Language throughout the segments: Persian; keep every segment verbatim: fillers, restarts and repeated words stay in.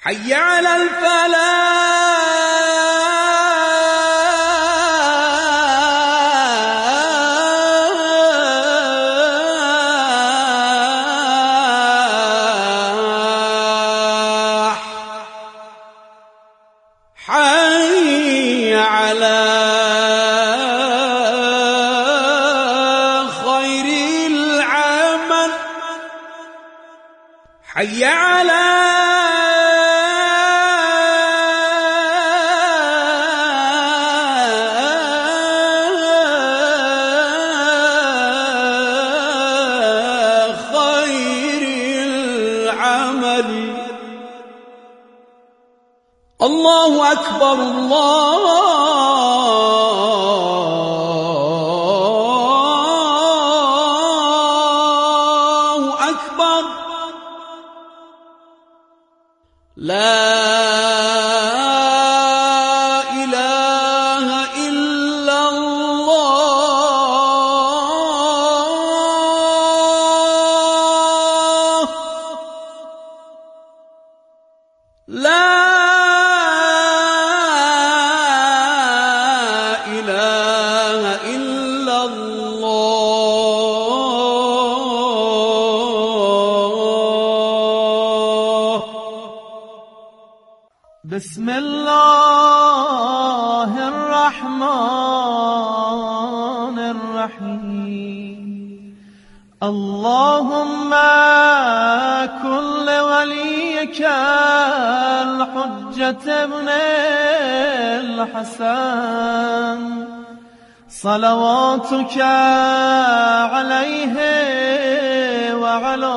حي على الفلاح حي على خير العمل حي على الله أكبر الله أكبر لا إله إلا الله لا بسم الله الرحمن الرحيم اللهم كن لوليك الحجة ابن الحسن صلواتك عليه وعلى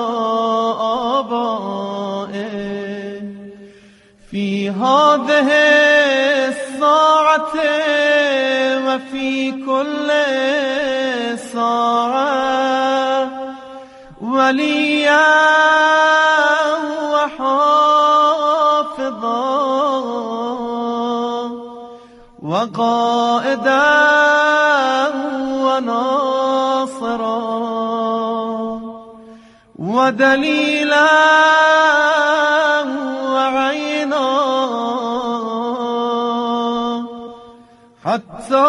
آبائه في هذه الساعة وفي كل ساعة وليا وحافظا وقائدا وناصرا ودليلا حتى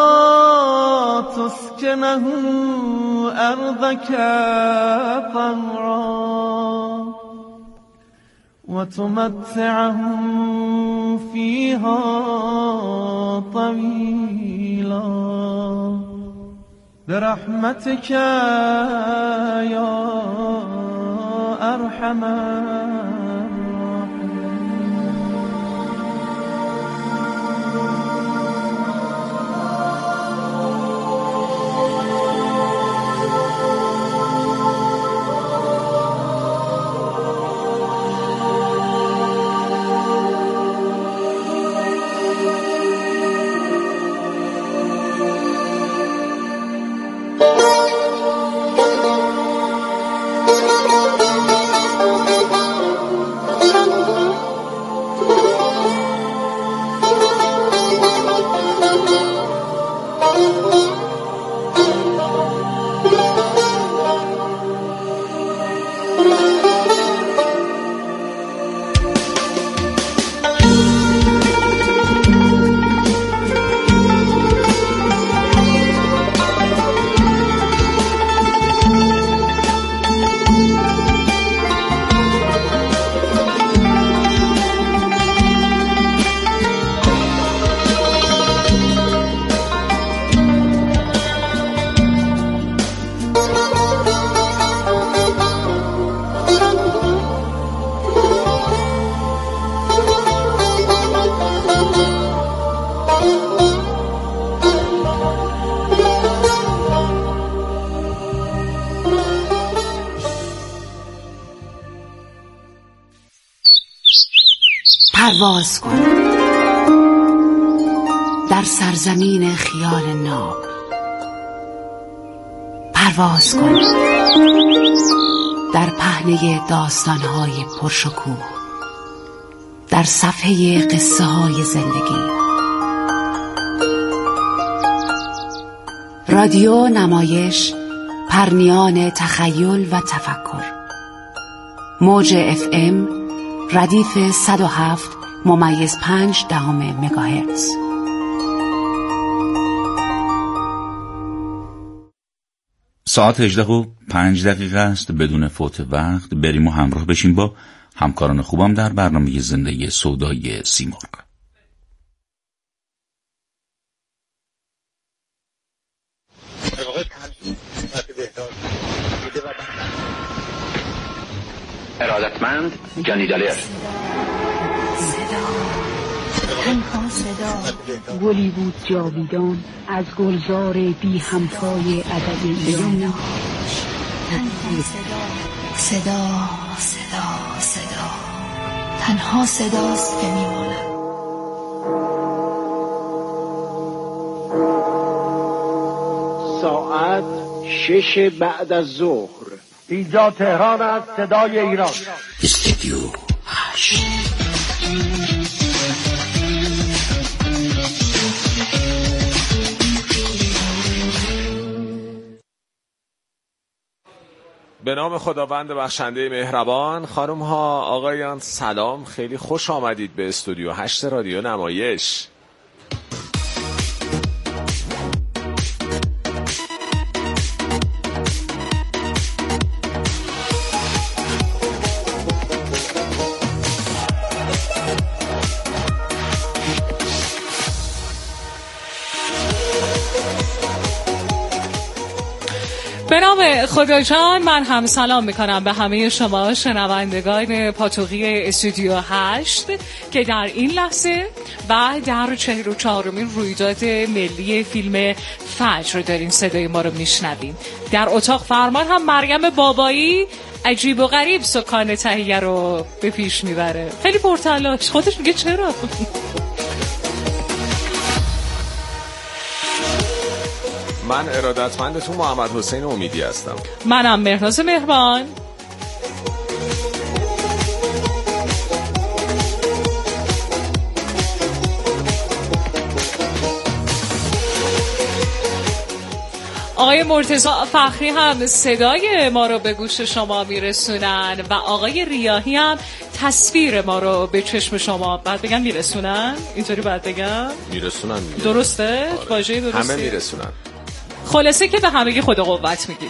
تسكنه أرضك طوعا وتمتعه فيها طويلا برحمتك يا أرحم پرواز کن در سرزمین خیال ناب، پرواز کن در پهنه داستان‌های پرشکوه، در صفحه قصه های زندگی. رادیو نمایش، پرنیان تخیل و تفکر. موج اف ام ردیف صد و هفت ممیز پنج دهم مگاهرتز. ساعت هجده و پنج دقیقه است. بدون فوت وقت بریم و همراه بشیم با همکاران خوبم در برنامه زندگی سودای سیمرغ. ارادتمند جانی دالر. تنها صدا گلی بود جاویدان از گلزار بی همتای ادبیات. تنها صدا صدا صدا صدا تنها صداست که میماند. ساعت شش بعد از ظهر، اینجا تهران است، صدای ایران. استودیو هشت. به نام خداوند بخشنده مهربان. خانم ها آقایان سلام، خیلی خوش آمدید به استودیو هشت رادیو نمایش. به نام خدا جان، من هم سلام میکنم به همه شما شنوندگان پاتوقی استودیو هشت که در این لحظه و در چهل و چهارمین رویداد ملی فیلم فجر دارین صدای ما رو میشنویم. در اتاق فرمان هم مریم بابایی عجیب و غریب سکان تهیه رو به پیش میبره. خیلی پرتلاش، خودش میگه چرا؟ من ارادتمندتون محمد حسین امیدی هستم. منم مهناز مهربان. آقای مرتضی فخری هم صدای ما رو به گوش شما میرسونن و آقای ریاحی هم تصویر ما رو به چشم شما بعد بگم میرسونن. اینطوری بعد بگم میرسونن دیگه. درسته؟ واژه درسته. همه میرسونن. خلاصه که به همگی خدا قوت میگیم.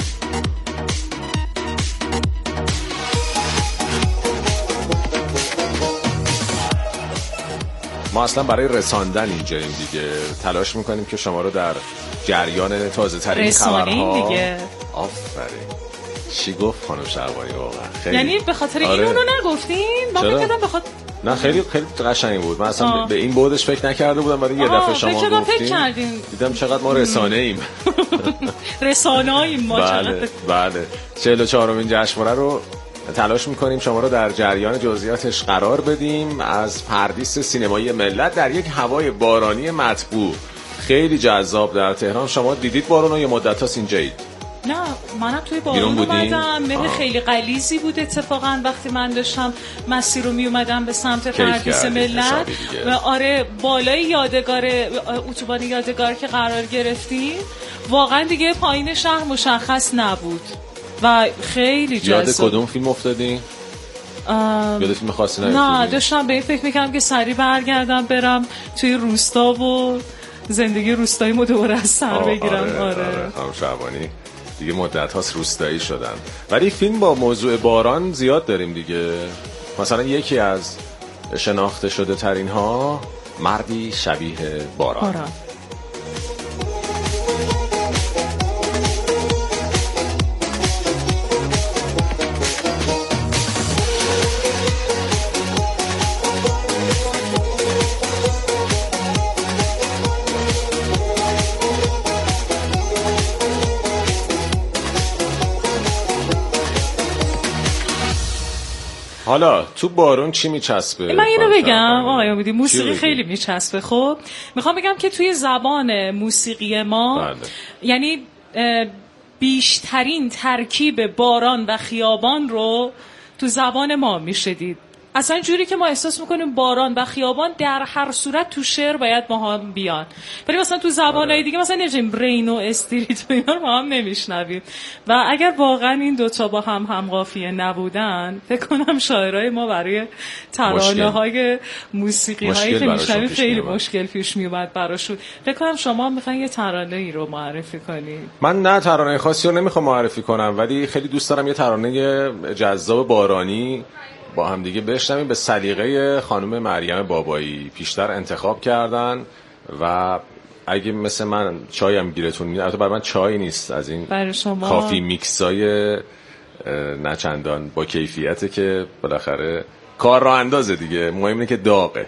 ما اصلا برای رساندن اینجاییم دیگه، تلاش میکنیم که شما رو در جریان تازه ترین خبرها دیگه. آفرین. چی گفت خانم شعبانی واقعا؟ خیلی یعنی به خاطر آره. این اونو نگفتین؟ من فکر بخاطر نه خیلی خیلی قشنگ بود. من اصلا آه. به این بودش فکر نکرده بودم، ولی یه دفعه شما گفتین دیدم چقدر ما رسانه ایم. رسانه ایم ما. بله بله. چهل و چهارمین جشنواره رو تلاش میکنیم شما رو در جریان جزئیاتش قرار بدیم. از پردیس سینمایی ملت در یک هوای بارانی مطبوع خیلی جذاب در تهران. شما دیدید بارون رو یه مدت هاست اینجایید؟ نه منم توی بارون اومدم. مه خیلی غلیظی بود اتفاقا وقتی من داشتم مسیر رو می اومدم به سمت پردیس ملت و آره بالای یادگار اتوبان یادگار که قرار گرفتیم واقعا دیگه پایین شهر مشخص نبود و خیلی جذاب. یاد کدوم فیلم افتادی؟ یاد فیلم خاصی نیفتادی؟ نه داشتم به این فکر میکنم که سریع برگردم برم توی روستا و زندگی روستایی مو دوباره از سر بگیرم. آره, آره. آره. خانم شعبانی دیگه مدت هاست روستایی شدن، ولی فیلم با موضوع باران زیاد داریم دیگه. مثلا یکی از شناخته شده ترین ها مردی شبیه باران, باران. حالا تو بارون چی میچسبه؟ من اینو بگم آقای امیدی، موسیقی خیلی میچسبه. خب میخوام بگم که توی زبان موسیقی ما بله. یعنی بیشترین ترکیب باران و خیابان رو تو زبان ما میشه دید. اصلا جوری که ما احساس میکنیم باران و خیابان در هر صورت تو شعر باید ما هم بیان، ولی مثلا تو زبانهای دیگه مثلا نمی‌شیم رین و استریت و اینا رو ما هم نمیشنویم. و اگر واقعا این دوتا با هم هم قافیه نبودن، فکر کنم شاعرای ما برای ترانه‌های موسیقی‌هایی که میشنویم خیلی مشکل پیش میومد براشون. فکر کنم شما میخواین یه ترانه‌ای رو معرفی کنید. من نه ترانه خاصی رو نمیخوام معرفی کنم، ولی خیلی دوست دارم یه ترانه جذاب بارانی با هم دیگه بشنویم. به سلیقه خانم مریم بابایی پیشتر انتخاب کردن و اگه مثل من چای هم گیرتون میاد، البته برای من چای نیست، از این کافی میکسای نچندان با کیفیته که بالاخره کار را اندازه دیگه، مهم اینه که داغه.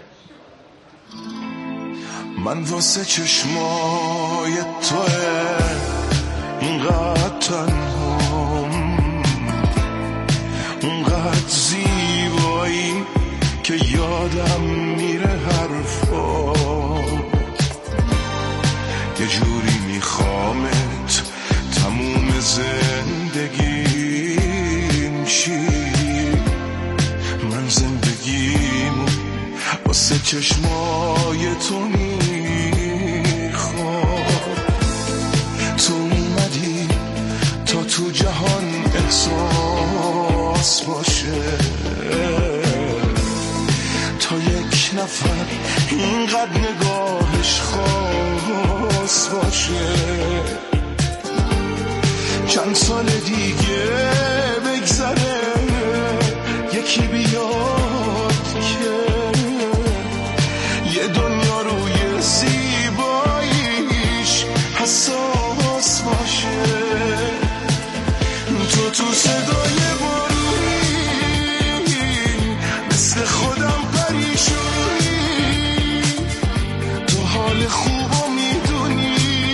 من واسه چشمای توه اینقدر تنهام، اونقدر زیبایی که یادم میره حرفا، یه جوری میخوامت تموم زندگیم چی، من زندگیمو واسه چشمای تو میخوام. تو اومدی تا تو جهان احساس باشه، تا یک نفر اینقدر نگاهش خاص باشه، چند سال دیگه بگذره یکی بیاد که یه دنیا روی زیباییش حساس باشه. تو تو صدای بارونی مثل خودم پریشونی، تو حال خوبو میدونی،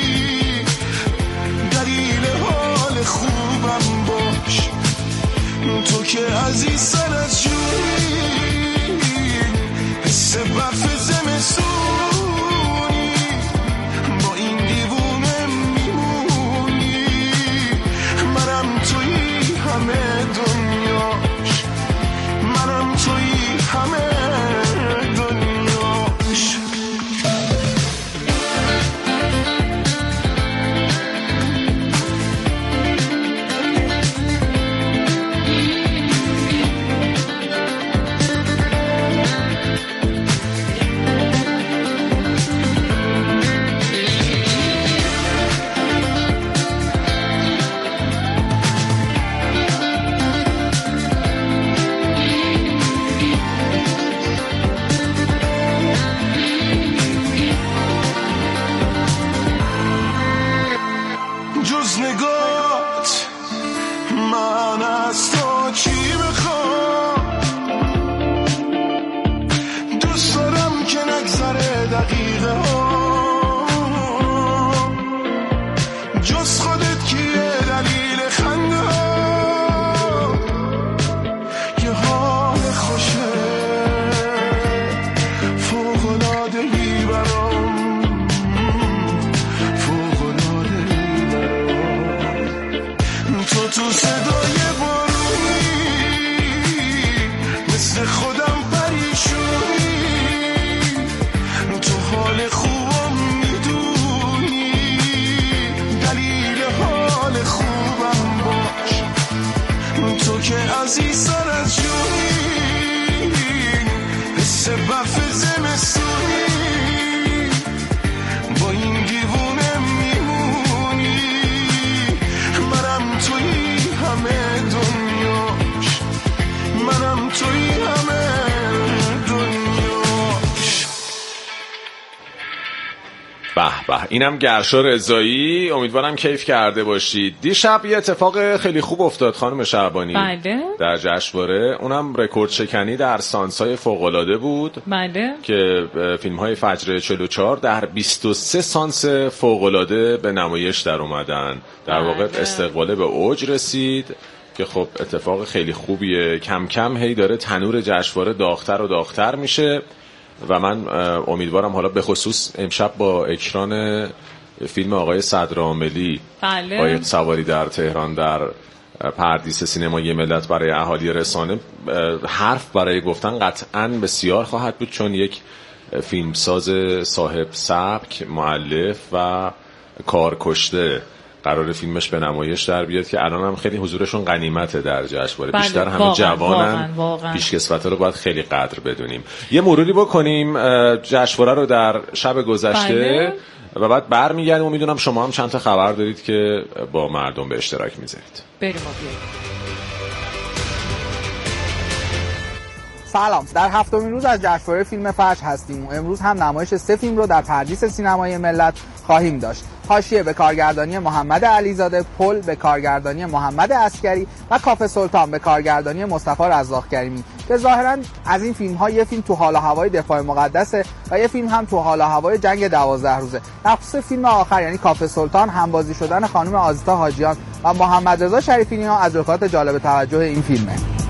دلیل حال خوبم باش، تو که عزیز سر از جونی، حس برف زمستونی، با این دیوونه میمونی، منم توی همه دنیاش، منم توی همه دنیاش. جز نگات من از تو چی بخوام، دوست دارم که نگذره دقیقه ها، جز خودت کیه دلیل خنده ها، یه حال خوشه فوق‌العاده‌ای برام، فوق‌العاده‌ای برام. تو تو صدای بارونی مثل خودم پریشونی، تو حال خوبم میدونی، دلیل حال خوبم باش، تو که عزیز سر از جونی، حس برف زمستونی، با این دیوونه میمونی، منم توی همه دنیاش، منم توی همه دنیاش. به به، اینم گرشا رضایی. امیدوارم کیف کرده باشید. دیشب یه اتفاق خیلی خوب افتاد خانم شعبانی. بله. در جشنواره، اونم رکورد شکنی در سانس‌های فوق‌العاده بود. بله. که فیلم‌های فجر چهل و چهار در بیست و سه سانس فوق‌العاده به نمایش در اومدن. در واقع استقباله به اوج رسید که خب اتفاق خیلی خوبیه. کم کم هی داره تنور جشنواره داغ‌تر و داغ‌تر میشه و من امیدوارم حالا به خصوص امشب با اکران فیلم آقای صدرعاملی، بله. قایق سواری در تهران در پردیس سینمایی ملت برای اهالی رسانه حرف برای گفتن قطعاً بسیار خواهد بود، چون یک فیلمساز صاحب سبک، مؤلف و کارکشته قرار فیلمش به نمایش در بیاد که الان هم خیلی حضورشون غنیمته در جشنواره. بله، بیشتر همه واقعا، جوانن، واقعا، واقعا. پیشکسوت‌ها رو باید خیلی قدر بدونیم. یه مروری بکنیم جشنواره رو در شب گذشته. بله. و بعد برمیگردیم و میدونم شما هم چند تا خبر دارید که با مردم به اشتراک میذارید. بریم و بیاییم. سلام، در هفتمین روز از جشنواره فیلم فجر هستیم و امروز هم نمایش سه فیلم رو در پردیس سینمایی ملت خواهیم داشت. حاشیه به کارگردانی محمد علیزاده، پل به کارگردانی محمد عسکری و کافه سلطان به کارگردانی مصطفی رزاق کریمی که ظاهرا از این فیلم ها یه فیلم تو حال و هوای دفاع مقدسه و یه فیلم هم تو حال و هوای جنگ دوازده روزه. در خصوص فیلم آخر یعنی کافه سلطان، همبازی شدن خانم آزیتا حاجیان و محمد رضا شریفی ها از نکات جالب توجه این فیلمه.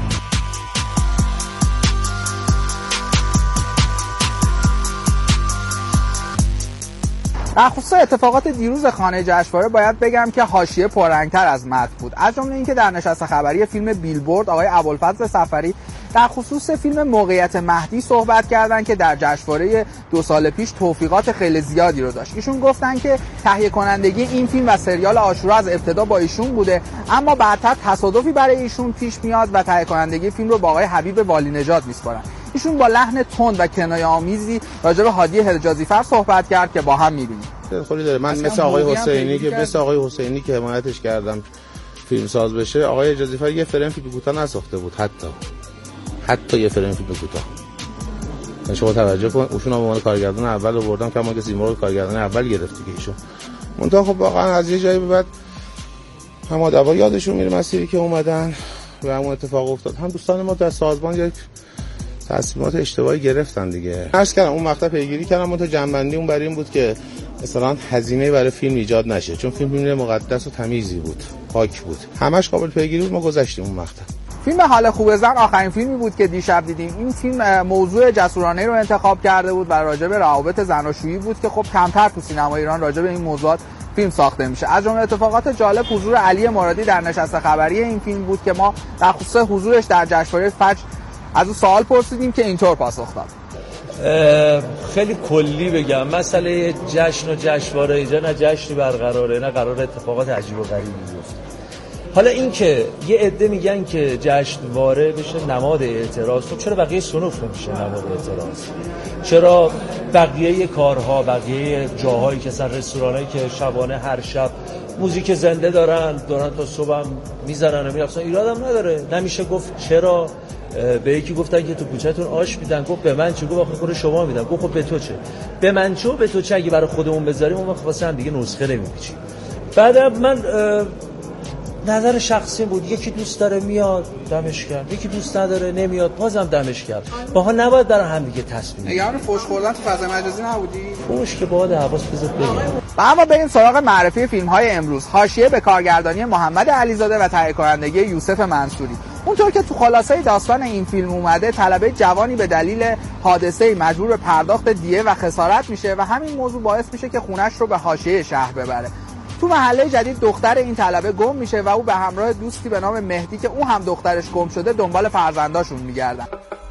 در خصوص اتفاقات دیروز خانه جشنواره باید بگم که حاشیه پررنگ‌تر از متن بود. از جمله اینکه در نشست خبری فیلم بیلبورد آقای ابوالفضل صفری در خصوص فیلم موقعیت مهدی صحبت کردن که در جشنواره دو سال پیش توفیقات خیلی زیادی رو داشت. ایشون گفتن که تهیه کنندگی این فیلم و سریال عاشورا از ابتدا با ایشون بوده، اما بعدتر تصادفی برای ایشون پیش میاد و تهیه کنندگی فیلم رو با آقای حبیب والی نژاد میسپارن. ایشون با لحن تند و کنایه‌آمیزی راجع به هادی حجازی فر صحبت کرد که با هم می‌بینیم. خیلی داره. من مثل آقای حسینی که مثل آقای حسینی که حمایتش کردم فیلم ساز بشه، آقای حجازی فر یه فریم فیلم کوتاه نساخته بود، حتی حتی یه فریم فیلم کوتاه. شما توجه کن، ایشون هم به عنوان کارگردان اول آوردم که ما که سیمرغ کارگردان اول گرفتی که ایشون. منتها خب واقعا از یه جایی به بعد هم آدما یادشون میره مسیری که اومدن و همون اتفاق افتاد. هم دوستان ما در سازمان یک تصمیمات اشتباهی گرفتن دیگه. عرض کردم اون مقطع پیگیری کردم، منتها جنبندی اون برای این بود که مثلا هزینه برای فیلم ایجاد نشه، چون فیلم فیلم مقدس و تمیزی بود، پاک بود، همش قابل پیگیری بود. ما گذشتیم اون مقطع. فیلم حال خوب زن آخرین فیلمی بود که دیشب دیدیم. این فیلم موضوع جسورانه رو انتخاب کرده بود و راجع به روابط زناشویی بود که خب کمتر تو سینما ایران راجع به این موضوعات فیلم ساخته میشه. از جمله اتفاقات جالب حضور علی مرادی در نشست خبری این فیلم بود که ما در خصوص حضورش در جشنواره فجر از اون سوال پرسیدیم که اینطور پاسخ داد. خیلی کلی بگم، مسئله جشن و جشنواره اینجا نه جشنی برقراره نه قرار اتفاقات عجیب و غریبی بیفته. حالا این که یه عده میگن که جشنواره بشه نماد اعتراض، خب چرا بقیه صنوف نمیشه نماد اعتراض؟ چرا بقیه کارها، بقیه جاهایی که مثلا رستورانایی که شبانه هر شب موزیک زنده دارن دارن تا صبح هم میزنن و میرقصن، ایرادم نداره؟ نمیشه گفت چرا به یکی گفتن که تو کوچه‌تون آش میدن، گفت به من چه؟ گفت آخه شما میدن. گفت خب به تو چه؟ به من چه و به تو چه؟ اگه برای خودمون بذاریم اون وقت واسه هم دیگه نسخه نمیپیچیم. بعدم من نظر شخصی بود، یکی دوست داره میاد دمش کرد، یکی دوست نداره نمیاد بازم دمش کرد. باها نباید برای هم دیگه تصمیم بگیریم. نگران فوش خوردن تو فضای مجازی نبودی؟ فوش که باید حواس بذار بگیم. و اما بریم سراغ معرفی فیلم‌های امروز. حاشیه به کارگردانی محمد علیزاده و تهیه کنندگی یوسف منصوری. اونطور که تو خلاصه داستان این فیلم اومده، طلبه جوانی به دلیل حادثه مجبور به پرداخت دیه و خسارت میشه و همین موضوع باعث میشه که خونش رو به حاشیه شهر ببره. تو محله جدید دختر این طلبه گم میشه و او به همراه دوستی به نام مهدی که او هم دخترش گم شده دنبال فرزنداشون میگردن.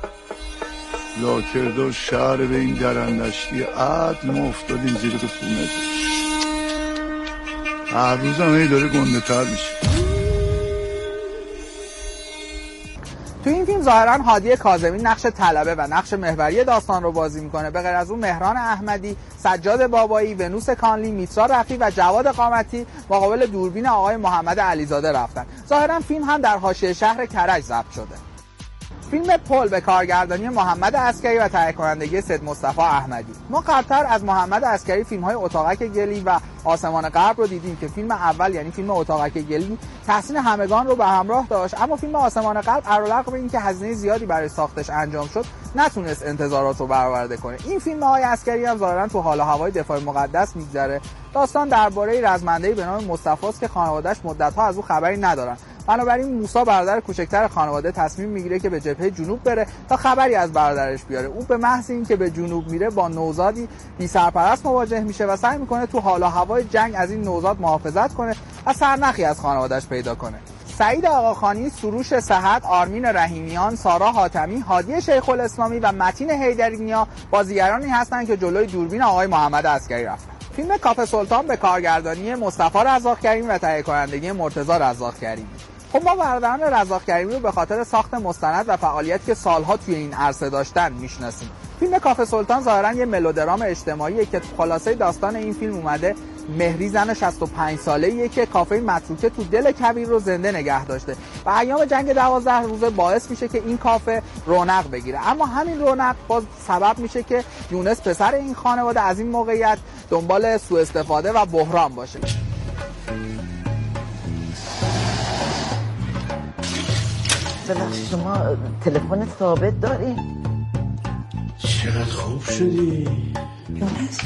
لاکرد و شهر به این درندشتی عدل ما افتادیم زیر تو خونه. هر روز هم هی داره گنده تر میشه. تو این فیلم ظاهرا هادی کاظمی نقش طلبه و نقش محوری داستان رو بازی میکنه. به غیر از اون مهران احمدی، سجاد بابایی، ونوس کانلی، میترا رفی و جواد قامتی مقابل دوربین آقای محمد علیزاده رفتن. ظاهرا فیلم هم در حاشیه شهر کرج ضبط شده. فیلم پل به کارگردانی محمد عسکری و تهیه کنندگی سید مصطفی احمدی. ما قبلتر از محمد عسکری فیلم‌های اتاقک گلی و آسمان غرب رو دیدیم که فیلم اول یعنی فیلم اتاقک گلی تحسین همگان رو به همراه داشت، اما فیلم آسمان غرب علیرغم اینکه هزینه زیادی برای ساختش انجام شد نتونست انتظارات رو برآورده کنه. این فیلم آقای عسکری هم ظاهرا تو حال و هوای دفاع مقدس میگذره. داستان درباره رزمنده‌ای به نام مصطفی است که خانواده‌اش مدت‌ها از او خبری ندارن. بنابراین موسی برادر کوچکتر خانواده تصمیم میگیره که به جبهه جنوب بره تا خبری از برادرش بیاره. او به محض اینکه به جنوب میره با نوزادی بی سرپرست مواجه میشه و سعی میکنه تو حال و هوای جنگ از این نوزاد محافظت کنه و سرنخی از خانواده‌اش پیدا کنه. سعید آقاخانی، سروش صحت، آرمین رحیمیان، سارا حاتمی، هادی شیخ الاسلامی و متین حیدری نیا بازیگرانی هستند که جلوی دوربین آقای محمد عسکری رفتند. فیلم کاف سلطان به کارگردانی مصطفی رزاق کریمی و تهیه کنندگی مرتضی رزاق کریمی. خب ما برادران رزاق کریمی رو به خاطر ساخت مستند و فعالیتی که سالها توی این عرصه داشتن میشناسیم. فیلم کاف سلطان ظاهراً یه ملودرام اجتماعیه که خلاصه داستان این فیلم اومده مهری زن شصت و پنج ساله‌ایه که کافه متروکه تو دل کویر رو زنده نگه داشته و ایام جنگ دوازده روزه باعث میشه که این کافه رونق بگیره، اما همین رونق باز سبب میشه که یونس پسر این خانواده از این موقعیت دنبال سوء استفاده و بحران باشه. ببخشید شما تلفن ثابت داری؟ چقدر خوب شدی یونس.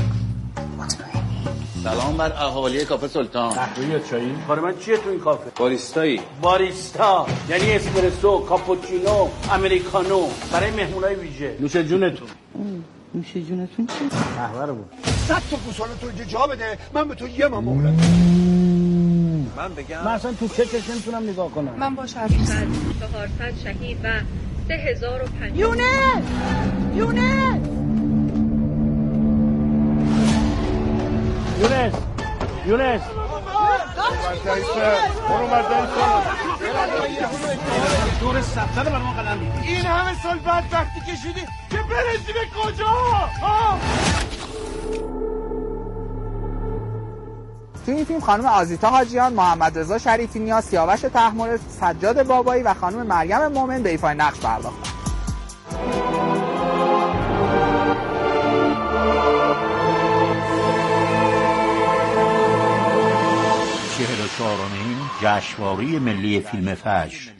سلام بر اهالی کافه سلطان. قهوه یا چایی؟ کار من چیه تو این کافه؟ باریستایی. باریستا یعنی اسپرسو، کاپوچینو، امریکانو برای مهمونای ویژه. نوش جونتون. نوش جونتون چی؟ قهوه رو بود. صد تا گوساله تو اینجا جا بده، من به تو یه ماه مهلت. من بگم؟ من اصلا تو چکش نمیتونم نگاه کنم. من باش حرف می‌زنم. چهارصد شهید و سه هزار و پنجصد. یونس! یونس! یونس! یونس! برو مردایسته دور سبزه رو برمان قلم بیدی. این همه سال بعد وقتی کشیدی که برسی به کجا؟ تو این فیلم خانم آزیتا حاجیان، محمد رضا شریفی نیا، سیاوش تحمل، سجاد بابایی و خانم مریم مومن به ایفای نقش پرداختند. چهل و چهارمین جشنواره ملی فیلم فجر.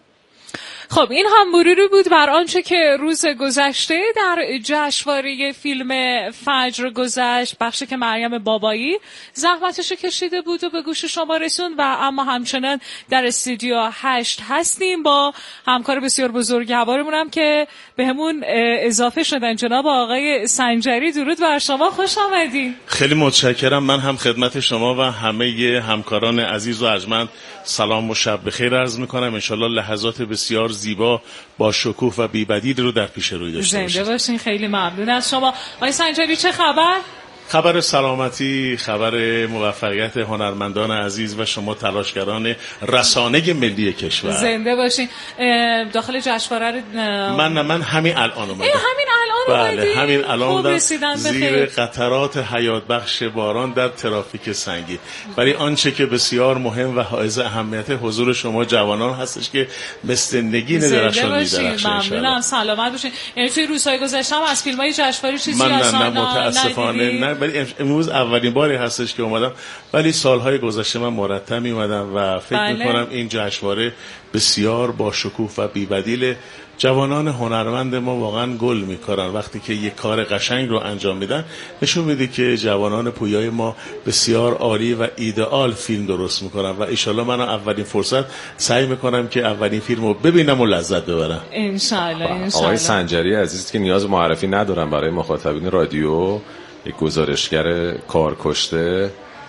خب این هم مروری بود بر آنچه که روز گذشته در جشنواره فیلم فجر گذشت، بخشی که مریم بابایی زحمتش کشیده بود و به گوش شما رسوند و اما همچنان در استودیو هشت هستیم با همکار بسیار بزرگوارمون هم که بهمون اضافه شدن، جناب آقای سنجری. درود بر شما، خوش آمدین. خیلی متشکرم. من هم خدمت شما و همه همکاران عزیز و ارجمند سلام و شب بخیر عرض میکنم. انشالله لحظات بسیار زیبا با شکوه و بی‌بدیل رو در پیش روی داشته باشید. زنده باشین. خیلی ممنون از شما. آقای سنجری چه خبر؟ خبر سلامتی، خبر موفقیت هنرمندان عزیز و شما تلاشگران رسانه ملی کشور. زنده باشین. داخل جشنواره من نه من همین الان اومدم. همین الان اومدی؟ بله همین الان اومدم زیر بخیر. قطرات حیات بخش باران در ترافیک سنگین. برای آنچه که بسیار مهم و حائز اهمیت حضور شما جوانان هستش که مثل نگین درخشان می‌درخشه. ممنونم. سلامت باشین. یعنی توی روزهای گذشته هم از فیلم‌های جشنواره چیزی من اصلا نه متاسفانه نه، ولی امروز اولین باری هستش که اومدم، ولی سالهای گذشته من مرتب می اومدم و فکر بله. میکنم این جشنواره بسیار با شکوه و بی‌بدیل. جوانان هنرمند ما واقعا گل میکنن وقتی که یک کار قشنگ رو انجام میدن. نشون میده که جوانان پویای ما بسیار عالی و ایدئال فیلم درست میکنن و ایشالله من اولین فرصت سعی میکنم که اولین فیلم رو ببینم و لذت ببرم انشالله. انشالله. آقای سنجری عزیز که نیاز معرفی ندارم برای مخاطبین رادیو، یک گزارشگر کار کشته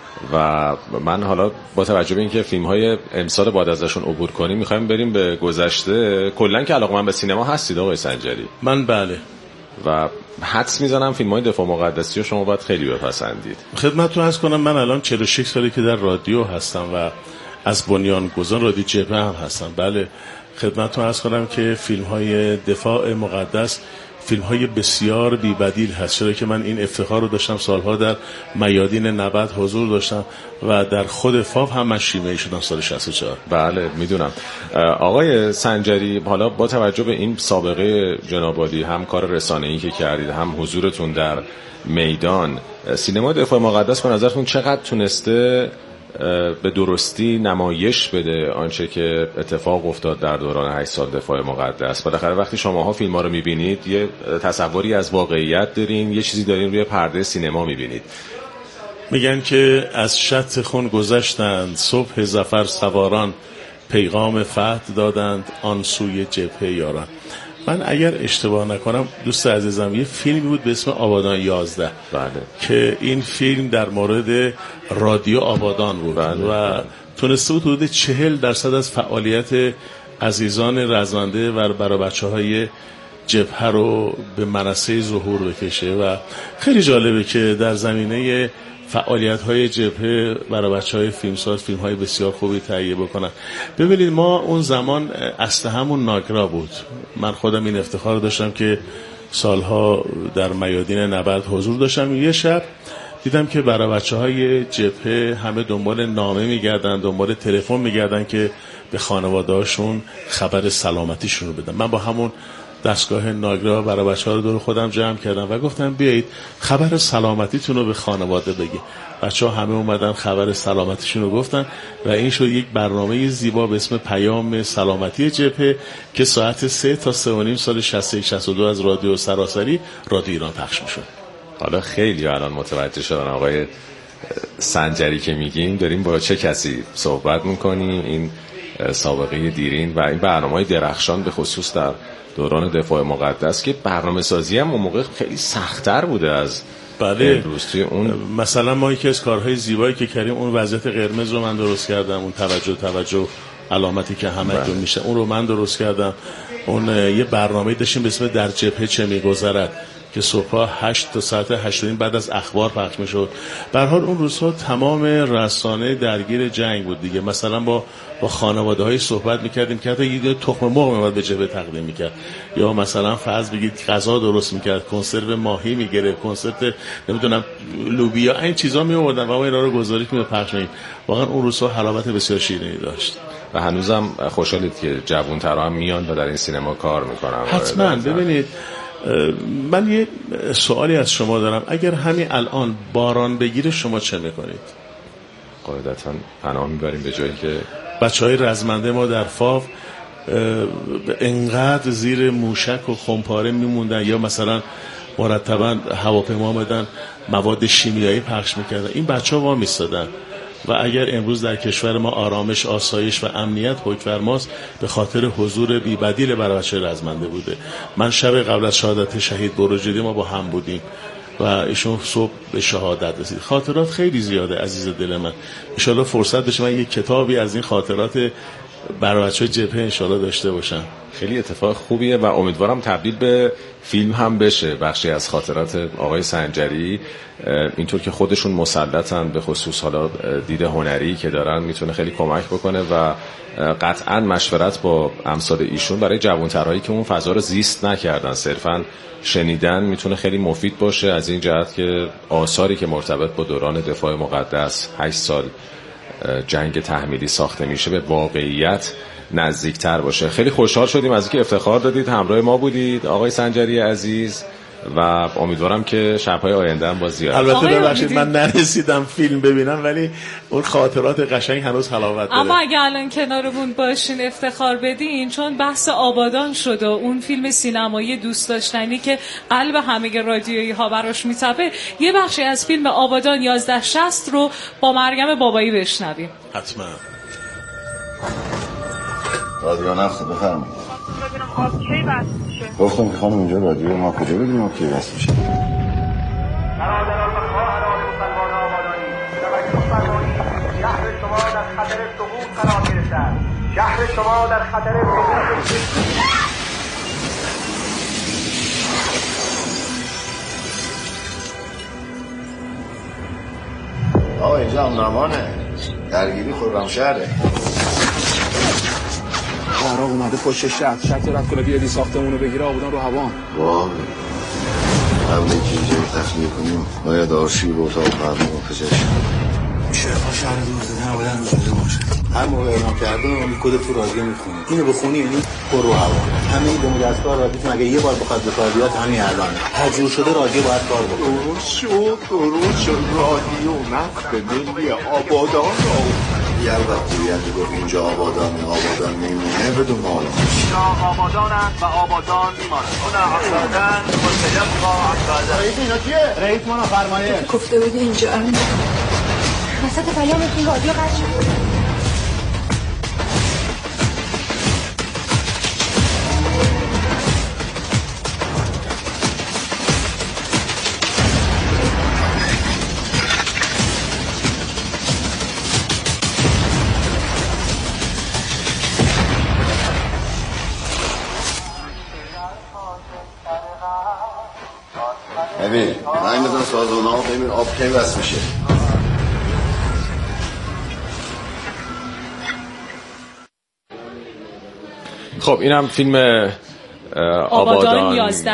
و من حالا با توجه به اینکه فیلم‌های امسال بعد ازشون عبور کنیم می‌خوایم بریم به گذشته. کلاً که علاقه‌مند به سینما هستید آقای سنجری؟ من بله. و حدس میزنم فیلم‌های دفاع مقدسی رو شما باید خیلی بپسندید. خدمتتون عرض کنم من الان چهل و شش سالی که در رادیو هستم و از بنیانگذاران رادیو جبهه هم هستم. بله خدمتتون عرض کنم که فیلم‌های دفاع مقدس فیلم های بسیار بی‌بدیل هست، چرا که من این افتخار رو داشتم سالها در میادین نبرد حضور داشتم و در خود فاو هم من شیمیایی شدم سال شصت و چهار. بله میدونم. آقای سنجری حالا با توجه به این سابقه جناب عالی، هم کار رسانه‌ای که کردید هم حضورتون در میدان، سینما دفاع مقدس به نظرتون چقدر تونسته به درستی نمایش بده آنچه که اتفاق افتاد در دوران هشت سال دفاع مقدس؟ بالاخره وقتی شماها فیلم ها رو میبینید یه تصوری از واقعیت دارین، یه چیزی دارین روی پرده سینما میبینید. میگن که از شط خون گذشتند صبح ظفر سواران، پیغام فتح دادند آن سوی جبهه یاران. من اگر اشتباه نکنم دوست عزیزم یه فیلمی بود به اسم آبادان یازده. بله. که این فیلم در مورد رادیو آبادان بود. بله. و تونسته بود حدود چهل درصد از فعالیت عزیزان رزمنده و برای بچه های جبهه رو به منصه ظهور بکشه و خیلی جالبه که در زمینه فعالیت های جبهه برای بچه های فیلمساز فیلم های بسیار خوبی تهیه بکنن. ببینید ما اون زمان اسلحه‌مون ناگرا بود. من خودم این افتخار داشتم که سالها در میادین نبرد حضور داشتم. یه شب دیدم که برای بچه های جبهه همه دنبال نامه میگردن، دنبال تلفن میگردن که به خانواده هاشون خبر سلامتیشون رو بدن. من با همون دستگاه ناگرا برای بچه ها رو دور خودم جمع کردم و گفتم بیایید خبر سلامتیتون رو به خانواده بگید. بچه ها همه اومدن خبر سلامتیشون رو گفتن و این شد یک برنامه زیبا به اسم پیام سلامتی جبهه که ساعت سه تا سه و نیم سال شصت و یک شصت و دو از رادیو سراسری رادیو ایران پخش میشد. حالا خیلی الان متوجه شدن آقای سنجری که میگیم داریم با چه کسی صحبت میکنیم. این سابقه دیرین و این برنامه‌های درخشان به خصوص در دوران دفاع مقدس که برنامه سازی هم اون موقع خیلی سخت‌تر بوده از بله امروز. اون مثلا ما یکی از کارهای زیبایی که کردیم اون وضعیت قرمز رو من درست کردم، اون توجه توجه علامتی که همه دون میشه اون رو من درست کردم. اون یه برنامه داشتیم به اسم در جبهه چه میگذرد که صبح هشت تا ساعت هشت و نیم بعد از اخبار پخش میشد. به هر حال اون روزها تمام رسانه درگیر جنگ بود دیگه. مثلا با با خانواده‌های صحبت می‌کردیم که حتی یه تخم مرغ می‌آورد به جبهه تقدیم می‌کرد، یا مثلا فرض بگید غذا درست می‌کرد، کنسرو ماهی می‌گرفت، کنسرت نمیدونم لوبیا، این چیزا می‌آوردن و ما اینا رو گزارش می‌پخشیدیم. واقعا اون روزها حلاوت بسیار شیرینی داشت و هنوزم خوشحالید که جوان‌ترا هم میان و در این سینما کار می‌کنن. حتما. ببینید من یه سوالی از شما دارم، اگر همین الان باران بگیره شما چه میکنید؟ قاعدتا پناه میبریم به جایی که بچه های رزمنده ما در فاو انقدر زیر موشک و خمپاره میموندن یا مثلا مرتبا هواپیما آمدن مواد شیمیایی پخش میکردن، این بچه ها وا میستادن و اگر امروز در کشور ما آرامش، آسایش و امنیت حکمرانست به خاطر حضور بی‌بدیل برای بچه رزمنده بوده. من شب قبل از شهادت شهید بروجردی ما با هم بودیم و ایشون صبح به شهادت رسید. خاطرات خیلی زیاده عزیز دل من. ان شاءالله فرصت بشه من یک کتابی از این خاطرات برای بچه‌های جبهه ان شاءالله داشته باشم. خیلی اتفاق خوبیه و امیدوارم تبدیل به فیلم هم بشه بخشی از خاطرات آقای سنجری. اینطور که خودشون مسلطن به خصوص حالا دید هنری که دارن میتونه خیلی کمک بکنه و قطعا مشورت با امثال ایشون برای جوانترهایی که اون فضا رو زیست نکردن صرفا شنیدن میتونه خیلی مفید باشه، از این جهت که آثاری که مرتبط با دوران دفاع مقدس هشت سال جنگ تحمیلی ساخته میشه به واقعیت نزدیکتر باشه. خیلی خوشحال شدیم از اینکه افتخار دادید همراه ما بودید آقای سنجری عزیز و امیدوارم که شب‌های آینده هم باز زیاد. البته ببخشید من نرسیدم فیلم ببینم ولی اون خاطرات قشنگ هنوز حلاوت داره. اما اگه الان کنارمون باشین افتخار بدین، چون بحث آبادان شد و اون فیلم سینمایی دوست داشتنی که قلب همه رادیویی ها براش میتپه، یه بخشی از فیلم آبادان یازده شصت رو با مریم بابایی بشنویم. حتما. رادیو نفسه بفرمایید. ببینم آب کی بس میشه؟ گفتم که خانم اینجا رادیو ما کجا بدیم آب کی بس میشه؟ برادران و خواهران مسلمان آبادانی، توجه فرمایید، شهر شما در خطر سقوط قرار گرفته. شهر شما در خطر سقوط. آقا اینجا امنامانه، درگیری خرمشهره. عراق اومده پشت شهر، شرط رد کنه بیادی ساختمونو بگیره آبادان رو هوام. واقعا قبل اینکه اینجا تخلیه کنیم باید آرشیو و اتاق فرمان پزشک شرفا شهر دور زده آبادان رو زده باشه. هر موقع اعلام کردن اون کد تو رادیو میخونی، اینو بخونی یعنی پر رو هوا. همه این دمو دستگاه رادیو مگه یه بار بخواد به کار بیاد همین الان تجربه شده رادیو باید کار بکنه. درست شد درست شد رادیو نقد ملی آبادان رو یه البته بیاد گفت اینجا آبادان آبادان میمونه بدون مال اینجا آبادان است و آبادان میماند. اون آبادان مستجاب با آبادان. رئیس اینا کیه؟ رئیس ما فرمایه. گفته بودی اینجا امن. وسط پیامتون رادیو قطع شد. ببین رنگ بزن سازونه ها ببین آب کی بس میشه. خب اینم فیلم آبادان, آبادان یازده